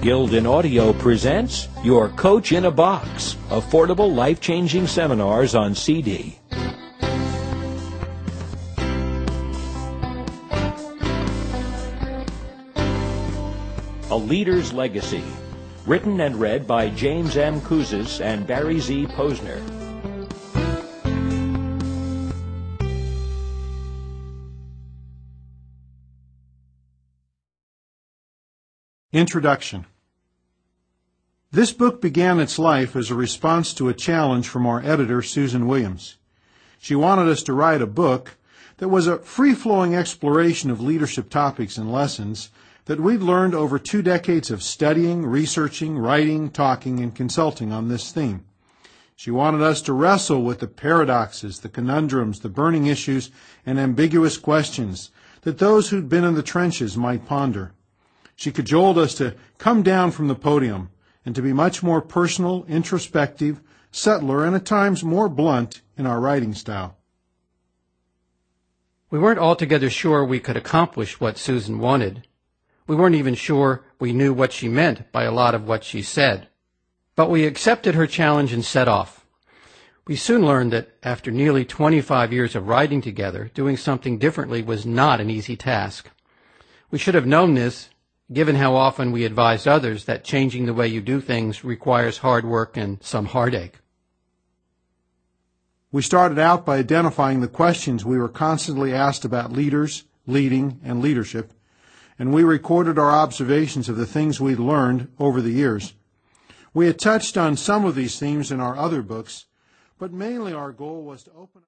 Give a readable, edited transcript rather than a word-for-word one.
Guild in Audio presents Your Coach in a Box, affordable life-changing seminars on CD. A Leader's Legacy, written and read by James M. Kouzes and Barry Z. Posner. Introduction. This book began its life as a response to a challenge from our editor, Susan Williams. She wanted us to write a book that was a free-flowing exploration of leadership topics and lessons that we'd learned over 2 decades of studying, researching, writing, talking, and consulting on this theme. She wanted us to wrestle with the paradoxes, the conundrums, the burning issues, and ambiguous questions that those who'd been in the trenches might ponder. She cajoled us to come down from the podium and to be much more personal, introspective, subtler, and at times more blunt in our writing style. We weren't altogether sure we could accomplish what Susan wanted. We weren't even sure we knew what she meant by a lot of what she said. But we accepted her challenge and set off. We soon learned that after nearly 25 years of writing together, doing something differently was not an easy task. We should have known this, given how often we advised others that changing the way you do things requires hard work and some heartache. We started out by identifying the questions we were constantly asked about leaders, leading, and leadership, and we recorded our observations of the things we'd learned over the years. We had touched on some of these themes in our other books, but mainly our goal was to open